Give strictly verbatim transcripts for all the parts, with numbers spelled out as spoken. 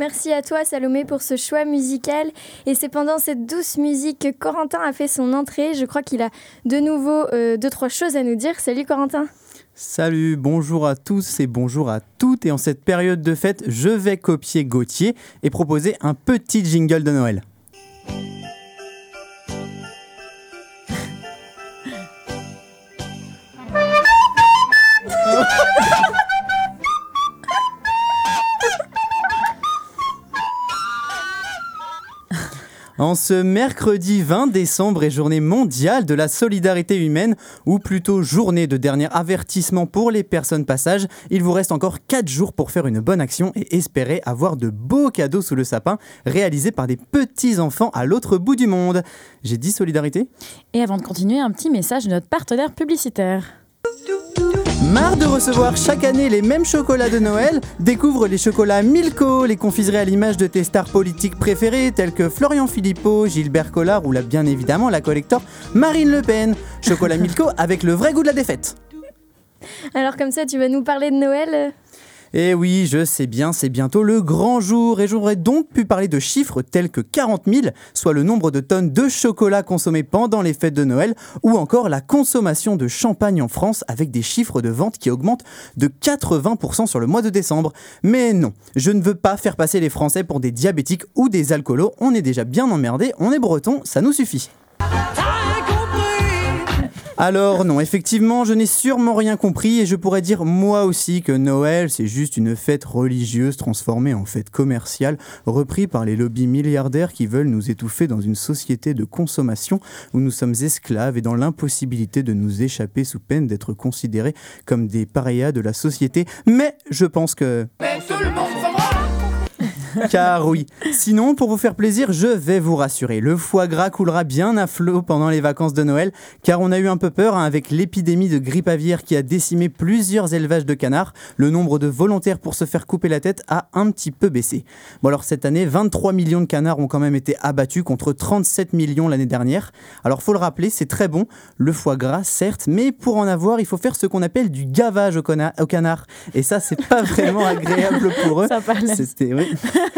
Merci à toi Salomé pour ce choix musical. Et c'est pendant cette douce musique que Corentin a fait son entrée. Je crois qu'il a de nouveau euh, deux, trois choses à nous dire. Salut Corentin. Salut, bonjour à tous et bonjour à toutes. Et en cette période de fête, je vais copier Gauthier et proposer un petit jingle de Noël. En ce mercredi vingt décembre est journée mondiale de la solidarité humaine, ou plutôt journée de dernier avertissement pour les personnes passage. Il vous reste encore quatre jours pour faire une bonne action et espérer avoir de beaux cadeaux sous le sapin réalisés par des petits enfants à l'autre bout du monde. J'ai dit solidarité ? Et avant de continuer, un petit message de notre partenaire publicitaire. Marre de recevoir chaque année les mêmes chocolats de Noël ? Découvre les chocolats Milko, les confiseries à l'image de tes stars politiques préférées telles que Florian Philippot, Gilbert Collard ou la, bien évidemment la collector Marine Le Pen. Chocolat Milko avec le vrai goût de la défaite. Alors comme ça, tu vas nous parler de Noël ? Eh oui, je sais bien, c'est bientôt le grand jour et j'aurais donc pu parler de chiffres tels que quarante mille, soit le nombre de tonnes de chocolat consommées pendant les fêtes de Noël, ou encore la consommation de champagne en France avec des chiffres de vente qui augmentent de quatre-vingts pour cent sur le mois de décembre. Mais non, je ne veux pas faire passer les Français pour des diabétiques ou des alcoolos, on est déjà bien emmerdés, on est bretons, ça nous suffit. Alors non, effectivement, je n'ai sûrement rien compris et je pourrais dire moi aussi que Noël, c'est juste une fête religieuse transformée en fête commerciale, repris par les lobbies milliardaires qui veulent nous étouffer dans une société de consommation où nous sommes esclaves et dans l'impossibilité de nous échapper sous peine d'être considérés comme des parias de la société. Mais je pense que... Mais tout le monde s'en va. Car oui, sinon pour vous faire plaisir, je vais vous rassurer, le foie gras coulera bien à flot pendant les vacances de Noël, car on a eu un peu peur hein, avec l'épidémie de grippe aviaire qui a décimé plusieurs élevages de canards. Le nombre de volontaires pour se faire couper la tête a un petit peu baissé. Bon alors cette année, vingt-trois millions de canards ont quand même été abattus contre trente-sept millions l'année dernière. Alors faut le rappeler, c'est très bon, le foie gras certes, mais pour en avoir, il faut faire ce qu'on appelle du gavage au, conna- au canard. Et ça, c'est pas vraiment agréable pour eux. Ça parlait. C'était, oui.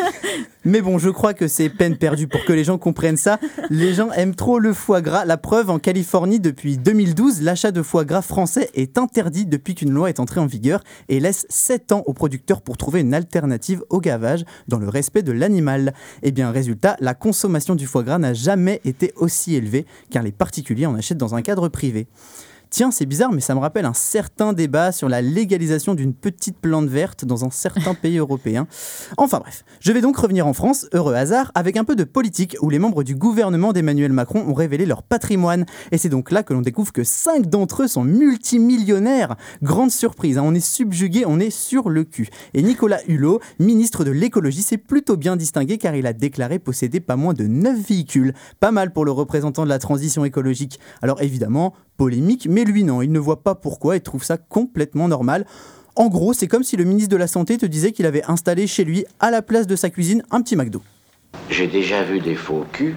Mais bon, je crois que c'est peine perdue pour que les gens comprennent ça. Les gens aiment trop le foie gras. La preuve, en Californie, depuis deux mille douze, l'achat de foie gras français est interdit depuis qu'une loi est entrée en vigueur et laisse sept ans aux producteurs pour trouver une alternative au gavage dans le respect de l'animal. Et bien, résultat, la consommation du foie gras n'a jamais été aussi élevée car les particuliers en achètent dans un cadre privé. Tiens, c'est bizarre, mais ça me rappelle un certain débat sur la légalisation d'une petite plante verte dans un certain pays européen. Enfin bref, je vais donc revenir en France, heureux hasard, avec un peu de politique, où les membres du gouvernement d'Emmanuel Macron ont révélé leur patrimoine. Et c'est donc là que l'on découvre que cinq d'entre eux sont multimillionnaires. Grande surprise, hein, on est subjugué, on est sur le cul. Et Nicolas Hulot, ministre de l'écologie, s'est plutôt bien distingué car il a déclaré posséder pas moins de neuf véhicules. Pas mal pour le représentant de la transition écologique. Alors évidemment, polémique, mais lui non, il ne voit pas pourquoi et trouve ça complètement normal. En gros, c'est comme si le ministre de la Santé te disait qu'il avait installé chez lui, à la place de sa cuisine, un petit McDo. J'ai déjà vu des faux culs,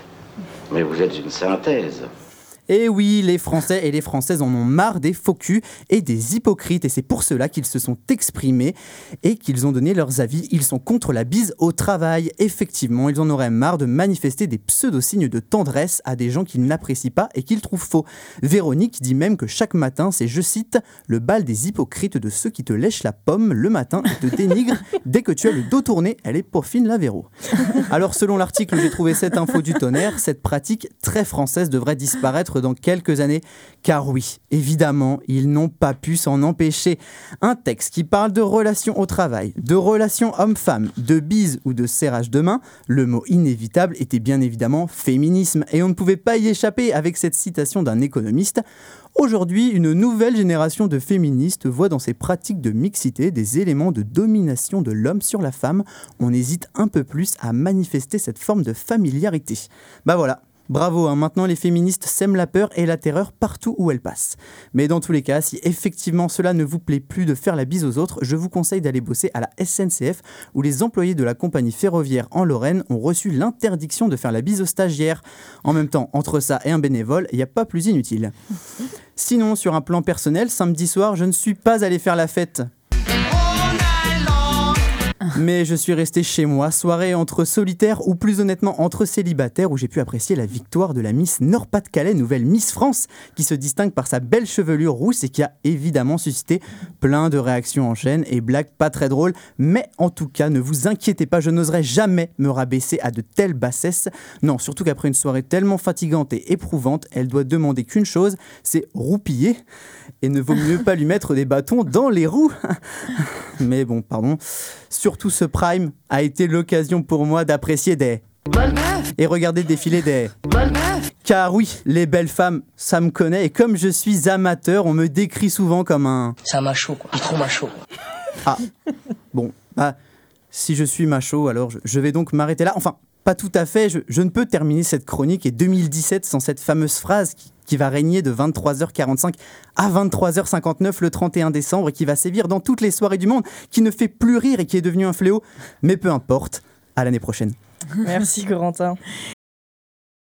mais vous êtes une synthèse. Et oui, les Français et les Françaises en ont marre des faux culs et des hypocrites. Et c'est pour cela qu'ils se sont exprimés et qu'ils ont donné leurs avis. Ils sont contre la bise au travail. Effectivement, ils en auraient marre de manifester des pseudo-signes de tendresse à des gens qu'ils n'apprécient pas et qu'ils trouvent faux. Véronique dit même que chaque matin, c'est, je cite, « le bal des hypocrites de ceux qui te lèchent la pomme le matin et te dénigrent dès que tu as le dos tourné. » Elle est pour fine la Véro. Alors, selon l'article où j'ai trouvé cette info du tonnerre, cette pratique très française devrait disparaître dans quelques années, car oui, évidemment, ils n'ont pas pu s'en empêcher. Un texte qui parle de relations au travail, de relations homme-femme, de bise ou de serrage de main, le mot inévitable était bien évidemment féminisme, et on ne pouvait pas y échapper avec cette citation d'un économiste. Aujourd'hui, une nouvelle génération de féministes voit dans ces pratiques de mixité des éléments de domination de l'homme sur la femme. On hésite un peu plus à manifester cette forme de familiarité. Bah voilà. Bravo, hein, maintenant les féministes sèment la peur et la terreur partout où elles passent. Mais dans tous les cas, si effectivement cela ne vous plaît plus de faire la bise aux autres, je vous conseille d'aller bosser à la S N C F où les employés de la compagnie ferroviaire en Lorraine ont reçu l'interdiction de faire la bise aux stagiaires. En même temps, entre ça et un bénévole, il n'y a pas plus inutile. Sinon, sur un plan personnel, samedi soir, je ne suis pas allé faire la fête. Mais je suis resté chez moi, soirée entre solitaires ou plus honnêtement entre célibataires, où j'ai pu apprécier la victoire de la Miss Nord-Pas-de-Calais, nouvelle Miss France, qui se distingue par sa belle chevelure rousse et qui a évidemment suscité plein de réactions en chaîne et blagues pas très drôles. Mais en tout cas, ne vous inquiétez pas, je n'oserais jamais me rabaisser à de telles bassesses. Non, surtout qu'après une soirée tellement fatigante et éprouvante, elle doit demander qu'une chose, c'est roupiller. Et ne vaut mieux pas lui mettre des bâtons dans les roues. Mais bon, pardon. Surtout ce Prime a été l'occasion pour moi d'apprécier des... et regarder défiler des... Car oui, les belles femmes, ça me connaît. Et comme je suis amateur, on me décrit souvent comme un... C'est un macho, quoi. Il est trop macho. Ah, bon, bah, si je suis macho, alors je, je vais donc m'arrêter là. Enfin, pas tout à fait, je, je ne peux terminer cette chronique et deux mille dix-sept sans cette fameuse phrase qui, qui va régner de vingt-trois heures quarante-cinq à vingt-trois heures cinquante-neuf le trente et un décembre et qui va sévir dans toutes les soirées du monde, qui ne fait plus rire et qui est devenu un fléau. Mais peu importe, à l'année prochaine. Merci Corentin.